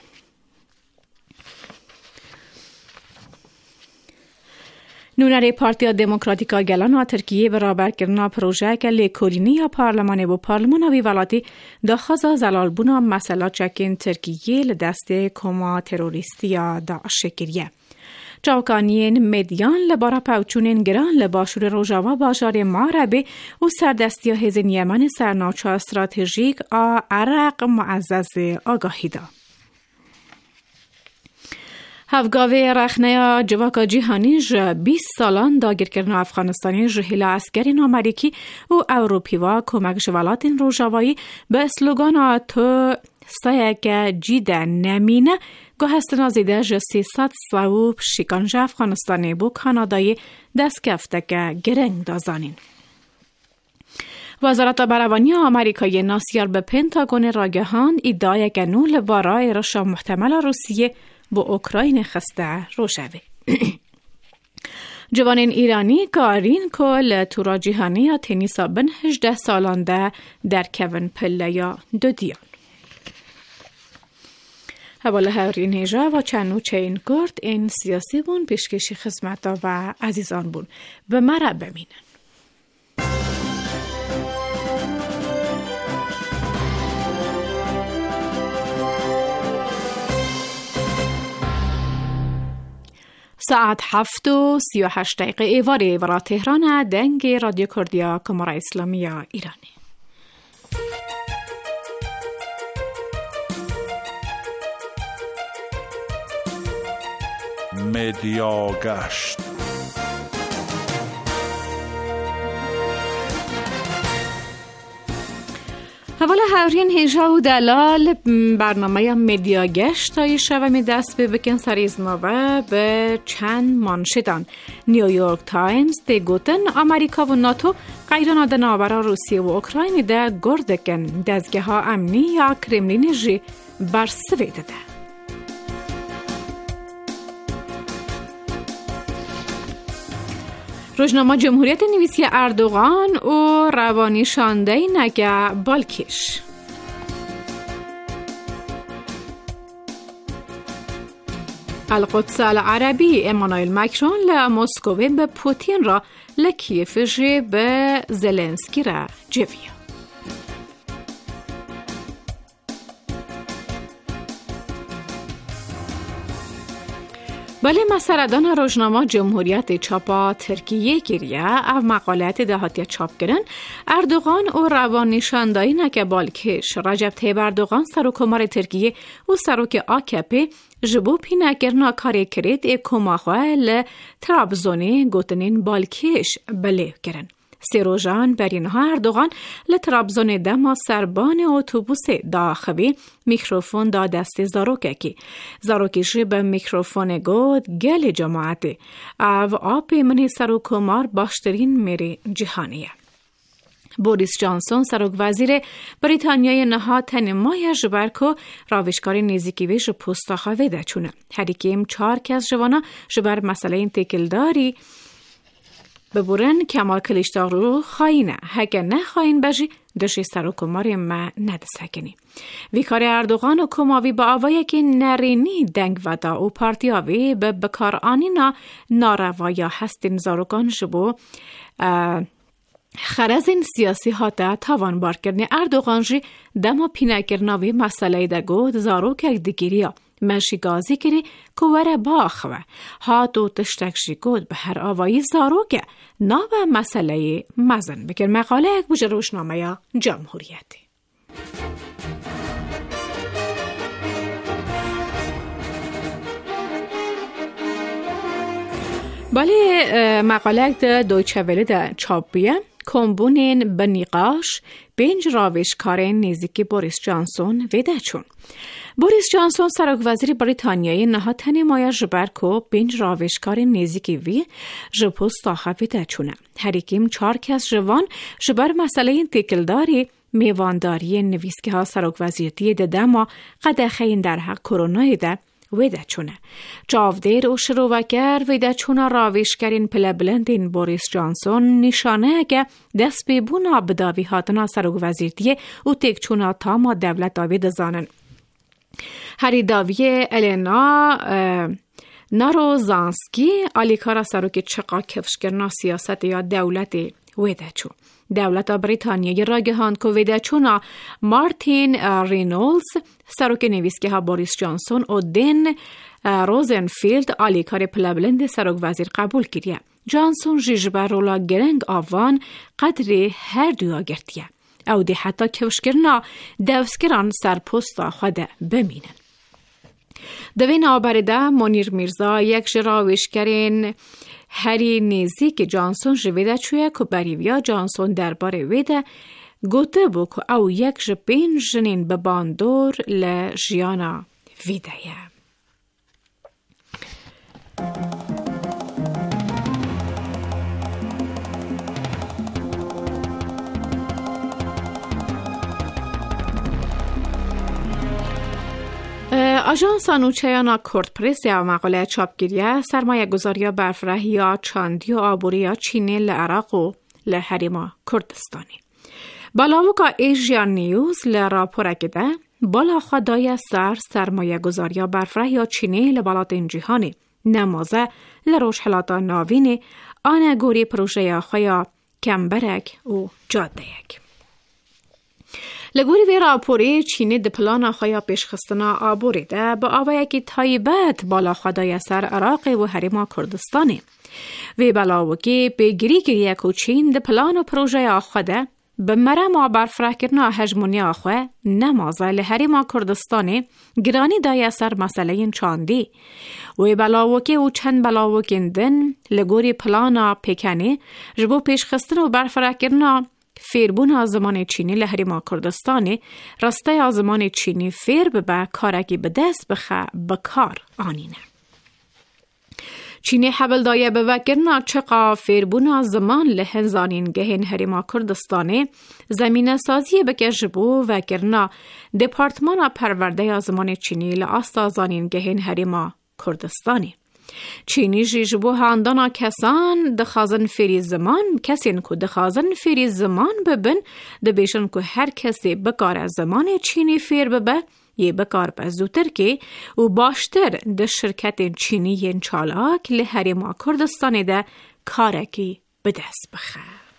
نونری پارتیا دموکراتیکا گلان و ترکیه برابر کردن پروژه که لیکولینی یا پارلمانی و پارلمان وی ولاتی داخازا زلال بونا مسئله چکین ترکیه لدست کما تروریستی یا داعش گریه. چاوکانین مدیان لبارا پاوچونین گران لباشور روژاوا باجار ماربه و سردستی هزین یمن سرناچا استراتژیک آ عرق معزز آگاهی دا. هفگاوی رخنه جواکا جیهانی جه بیست سالان داگیر کردن افغانستانی جهیل عسکرین آمریکی و اوروپی و کمک جوالاتین روژاوایی به اسلوگان تو سایک جیده نمینه گو هستنا زیده جه سیصد سووب شیکانج افغانستانی بو کانادای دست کفته که گرنگ دازانین. وزارت بروانی آمریکای ناسیار به پنتاگون راگهان ادعای گنول بارای رشا محتمل روسیه با اوکراین خسته روشوه. جوانین ایرانی کارین کل تورا جهانی یا تنیسا بن هجده سالانده در کون پله یا دو دیان. حواله هرین هجا و چنو چین کرد این سیاسی بون پیشکشی خدمت و عزیزان بون به مرا بمینن. ساعت هفت و سی و هشت دقیقه ایواری ورا تهران دنگ رادیو کردیا کمرا اسلامی ایرانی. مدیا گشت. حوالا هورین هیجا و دلال برنامه مدیا گشت تایی شوه می دست به بکن سریزنامه به چند مانشدان. نیویورک تایمز ده گوتن امریکا و ناتو قیران دنابرا روسیه و اوکراین ده گردکن دزگه ها امنی یا کرملین جی بر سویده ده. روزنامه جمهوریت نویسی اردوغان و روانی شانده نگه بالکش. القدس العربی امانوئل مکرون لمسکو به پوتین را لکیف جی به زلنسکی را جویا. بله مسردان روزنامه جمهوریت چاپا ترکیه گیریه او مقالت دهاتی چاپ گرن اردوغان و روانی شاندایی نکه بالکش رجب طیب اردوغان سروکمار ترکیه و سروک آکپی جبو پینه گرنا کاری کرید ای کماخواه لترابزونی گوتنین بالکش بله گرن. سیروژان برینها اردوغان لترابزون دما سربان اتوبوس داخوی میکروفون دا دست زاروکه کی زاروکیش به میکروفون گود گل جماعته او آپ منی سروکمار باشترین میری جهانیه. بوریس جانسون سروک وزیر بریتانیای نها تنمای جبرکو راوشکاری نزیکی ویش پوستا خواه ده چونه. هریکیم چار کس جوانا جبر مسئله این تکلداری ببورن کمال کلیشتاق رو خواهینه. هکه نه خواهین بجی دشی سر و کماری ما ندسکنی. ویکار اردوغان و کماوی با آوایی که نرینی دنگ ودا و پارتیاوی به بکار آنینا ناروایا هستین زاروگان جبو خرزین سیاسی هاته تاوان بار کردنی اردوغان جی دما پینه کرناوی مسئله ده گود زاروک دگیریا مشی گازی کری کوره باخوه هات و تشتکشی گود به هر آوایی زاروکه نا و مسئله مزن بکر. مقاله یک بوجه روشنامه یا جمهوریتی. بله مقاله ده دویچه ولی ده چاپیه کمبونین بنیقاش بینج راوشکارین نیزیکی بوریس جانسون ویده چون. بوریس جانسون سرک وزیر بریتانیای نها تنمایه جبرکو بینج راوشکارین نیزیکی وی جپوست آخه ویده چونه. هریکیم چار کس جوان جبر مسئله این تکلداری میوانداری نویسکه ها سرک وزیرتی ده دما قدخه این در حق کرونای ده ویده چونه. چاودیر و شروعکر ویده چونه راویشکرین پله بلندین بوریس جانسون نشانه اگه دست بیبونا بداوی هاتنا سرک وزیرتیه و تک چونه تاما دولت آوید زانن. هری داوی الینا ناروزانسکی آلیکارا سرک چقا کفشکرنا سیاست یا دولت ویده چو. دولت بریتانیای راگهان که ویده چونا مارتین رینولز سروک نویسکه ها بوریس جانسون و دین روزنفیلد آلیکار پلبلند سروک وزیر قبول کریه. جانسون جیجبه رولا گرنگ آوان قدری هر دویا گرتیه. او دی حتی کفشکرنا دوسکران سرپوستا خود بمینن. دوین آبرده منیر میرزا یک جراوشکرین هری نیزی که جانسون جویده چویه که بریویا جانسون درباره ویده گوته بو که او یک جبین جنین بباندور لجیانا ویده یه. آژانس نوچه‌یان کرد پرس یا مقاله چاپگیریه سرمایه گذاری برفره یا چاندی و آبوری یا چینی لعراق و لحریما کردستانی. بالاوکا ایژیا نیوز لراپوره کده بالا خدای سر سرمایه گذاری برفره یا چینی لبالات جهانی نمازه لروش حلاتا ناوینی آنه گوری پروژه خویا کمبرک و جاده یک. لگوری وی راپوری چینی د پلان خویا پیشخستنا آبوری ده با آوه یکی تایبت بالا خدای سر عراق و حریما کردستانی. وی بلاوکی بگیری گریه که چین د پلان و پروژه آخوده به مرم برفره کرنا هجمونی آخوه نمازه لحریما کردستانی گرانی دای سر مسئله چاندی. وی بلاوکی و چند بلاوکیندن لگوری پلانا پیکنی جبو پیشخستن و برفره کرنا فیربون آزمان چینی لحریما کردستانی راسته آزمان چینی فیر به کارکی به دست بخه بکار آنینه. چینی حبل دایه به وکرنا چقا فیربون آزمان لحنزانین گهین حریما کردستانی زمینه سازی بکه جبو وکرنا دپارتمان پرورده آزمان چینی لآستازانین گهین حریما کردستانی. چینی جیجبو هاندانا کسان دخازن فیری زمان کسین که دخازن فیری زمان ببن دبیشن که هر کسی بکار زمان چینی فیر ببه یه بکار بزودتر که و باشتر ده شرکت چینی چالاک لحریما کردستانی ده کارکی به دست بخه.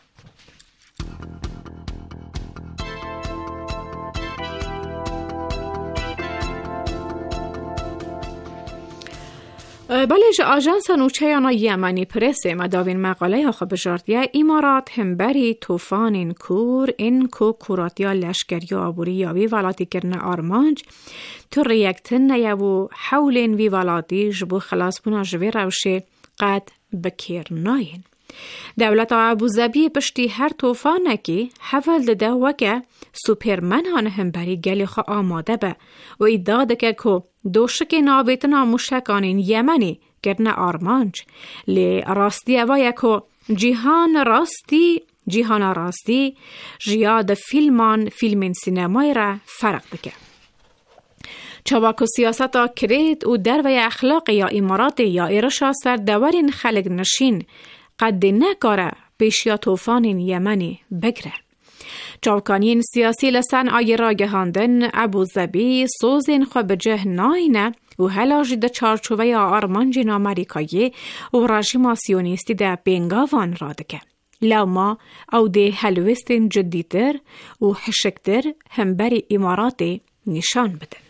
بله جا آژانس نوچه‌یان یمنی پرس مداوین مقاله آخو بجاردیه ایمارات همبری توفان این کور این کو کوراتیا لشکری آبوری یا وی ولاتی کرن آرمانج تو ریکتن نیو حول این وی ولاتی جبو خلاص بنا جوی روشه قد بکیر ناین. دولت ابوظبی پشتی هر توفان نکی حول ده وکه سوپرمن هان همبری گلی خوا آماده به و ایداده که که دوشک نابیتنا مشکانین یمنی گرن آرمانج لی راستی اوایه که جیهان راستی جیهان راستی جیاد فیلمان فیلمین سینمای را فرق بکه. چواکو سیاستا کرید و در و اخلاق یا امارات یا ایرشا سر دورین خلق نشین قد نکاره پیشیا توفانین یمنی بگره. چاوکانین سیاسی لسن آی را گهاندن ابوظبی سوزین خو بجه ناینه و هلاجی ده چارچوبه آرمانجین آمریکایی و رژیم سیونیستی ده بینگاوان را دکه. لما او ده هلوستین جدیتر و حشکتر همبری امارات نشان بدن.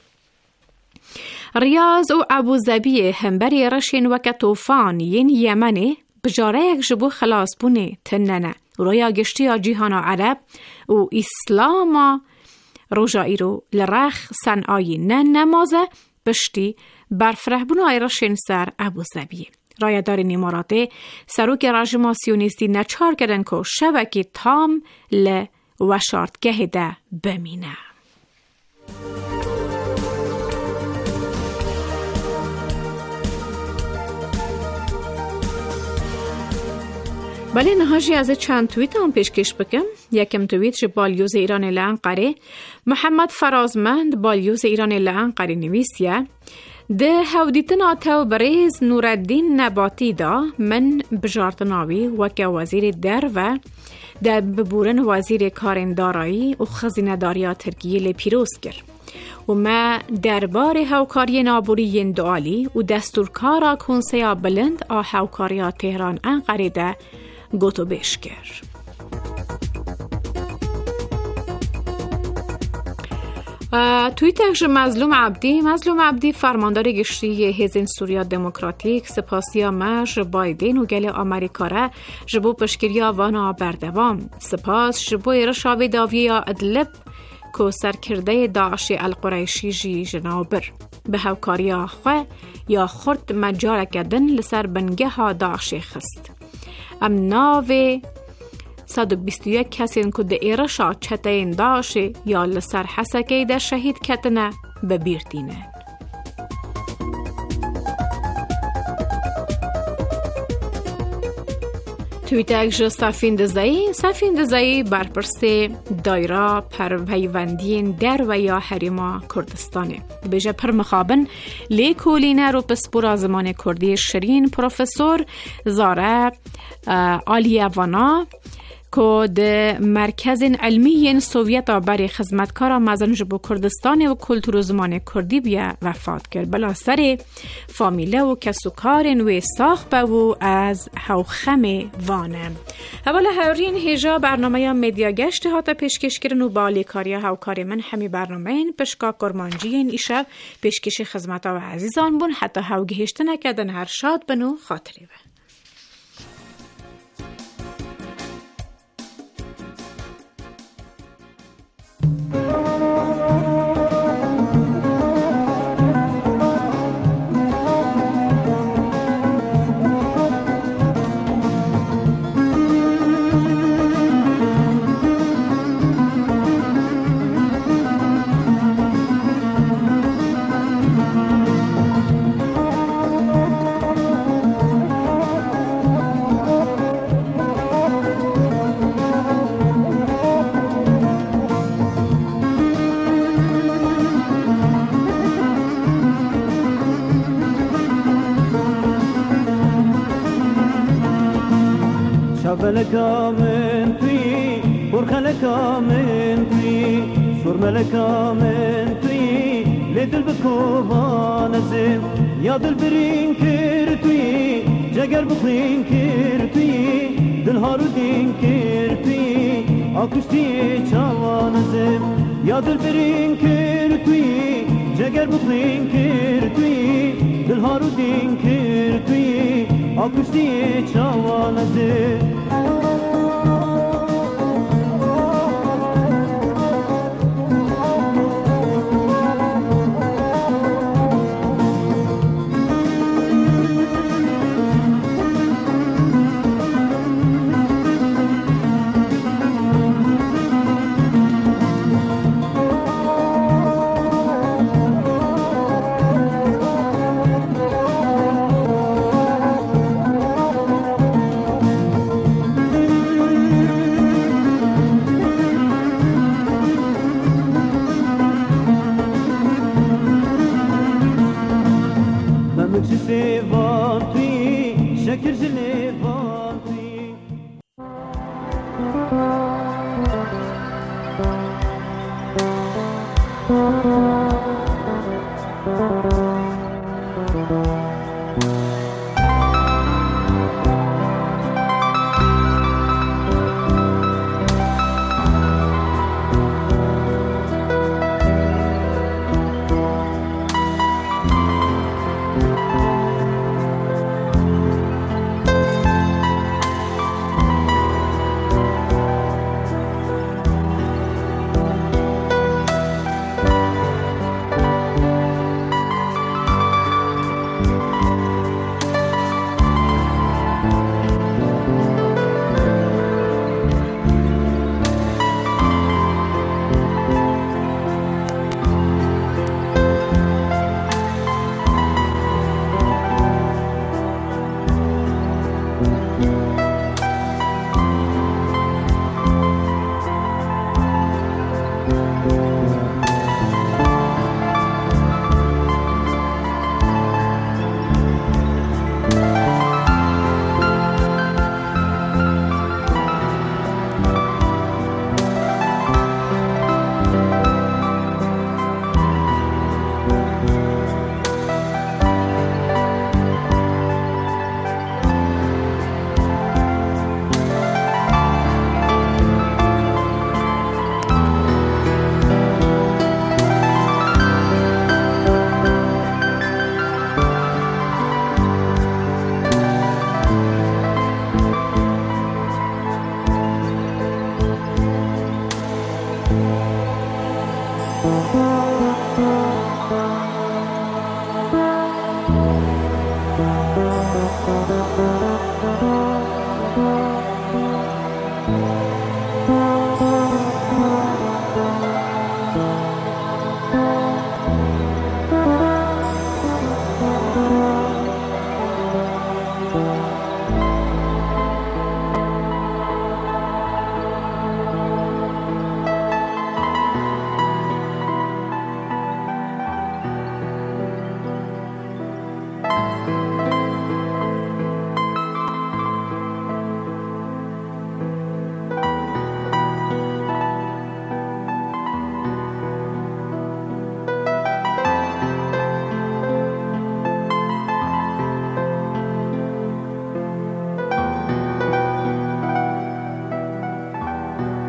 ریاض و ابوظبی همبری رشین وکه توفان ین یمنی بجاره یک جبو خلاص بونه تننه رویا گشتی جیهان عرب و اسلام روژایی رو لرخ سنعایی نه نمازه بشتی برفره بونه ایرشین سر ابوظبی. رایدار اماراته سروک رژیم سیونیستی نچار کردن که شبکی تام ل وشارتگه ده بمینه. بله نهاجی از چند توییت هم پیشکش بکم. یکم توییت ش بالیوز ایران لعنقره محمد فرازمند بالیوز ایران لعنقره نویسیه ده هودیتنا تو بریز نوردین نباتی دا من بجارتناوی وکه وزیر در و ده ببورن وزیر کارندارایی و خزینداریا ترکیه لپیروز کرد و ما دربار هاوکاری نابوری دوالی و دستورکارا کنسیا بلند آ هاوکاریا تهران انقره ده گوتو بشکر. توییتش مظلوم عبدی مظلوم عبدی فرماندار گشتی حزب سوریا دموکراتیک سپاسیا مش بایدن و گل آمریکا را جبو پشگیریا وانا بردوام سپاس جبو رشاوی داویا ادلب کو سرکرده داعش القریشی جی جنابر به هاوکاریا خو یا خرد مجال کردن لسر بنگه ها داعش خست. ام ناوی صد و بیست و یک کسین که ده ایرشا چطه این داشه یا لسر حسکه ده شهید کتنه ببیردینه. تویتک جو سفین دزایی سفین دزایی برپرسه دایره پر پیوندین در و یا حریما کردستانه بجه پر مخابن لی کولینه رو پسپورا زمان کردی شرین پروفسور زاره آلیوانا که ده مرکز علمی سوویت برای خدمتکار مزنج بو کردستان و کلتور و زمان کردی بیا وفات کرد بلا سر فامیله و کسوکارن و ساخ بو از هوخم وانه اولا هورین هجا برنامه یا مدیا گشت هاتا پیشکش کرن و بالی کاریا هوکار من همی برنامه این پشکا کرمانجی این ایشب پیشکش خدمت و عزیزان بون حتی هوگهشت نکدن هر شاد بنو خاطری بن شبلكا من في برخلكا من في سرملكا من في لدل بكوبا نزم يا دل برين كرتي جگر بخين كرتي دل هارو دين كرتي اكشتي چاوا نزم يا دل برين كرتي جگر بخين كرتي دل هارو دين كرتي اكشتي چاوا نزم Thank you.